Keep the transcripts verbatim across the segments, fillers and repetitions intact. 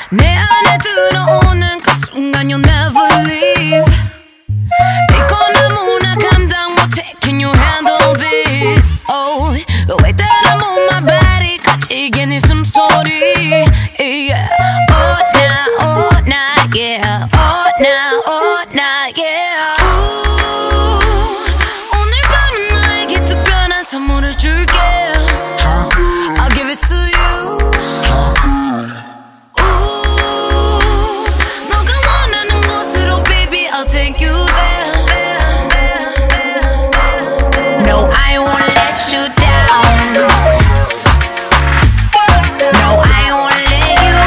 내 안에 들어오는 그 순간 you'll never leave. 이거는 문화 감당 못해. Can you handle this? Oh, the way that I move my body 가지게 네 숨소리. Yeah. Oh, now, oh, now, yeah. Oh, now, oh, now, yeah. Ooh, 오늘 밤은 너에게 특별한 선물을 줄게. I'll give it to you. Ooh, 너가 원하는 곳으로, baby, I'll take you there. No, I won't let you down. No, I won't let you.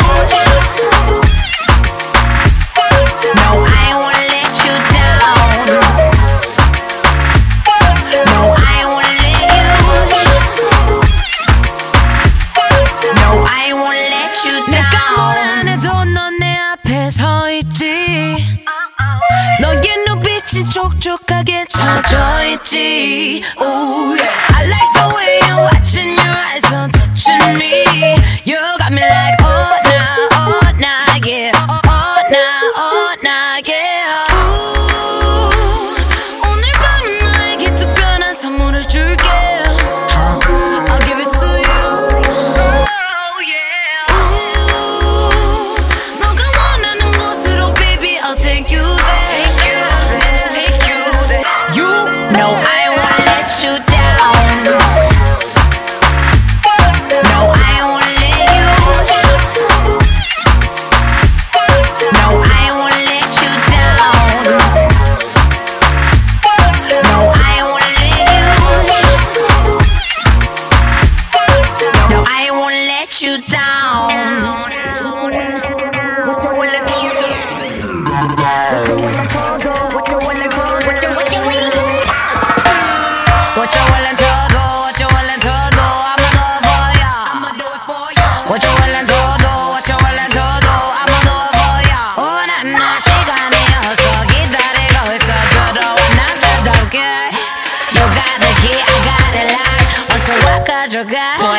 No, I won't let you down. No, I won't let you. No, I won't let you down. 내가 뭘 안 해도 넌 내 앞에 서 있지. 너의 눈빛이 촉촉하게 쳐져 있지. Oh yeah, I like the way you're watching your eyes on touching me. You got me like oh nah, oh nah, yeah. Oh nah, oh nah, yeah. Ooh, 오늘 밤은 너에게 특별한 선물을 줄게. I'll give it to you. Oh yeah. Ooh, 너가 원하는 곳으로, baby, I'll take you there. Take you there, take you there. You know I won't let you down. No, I won't let you. No, I won't let you down. No, I won't let you. No, I won't let you down. What you willing to do? What you willing to do? I'ma do it for ya. I'ma do it for ya. What you willing to do? What you willing to do? I'ma do it for ya. 원하는 시간이 없어 기다리고 있어. 들어와 남자답게. You got the key, I got the lock. 어서 와 가져가.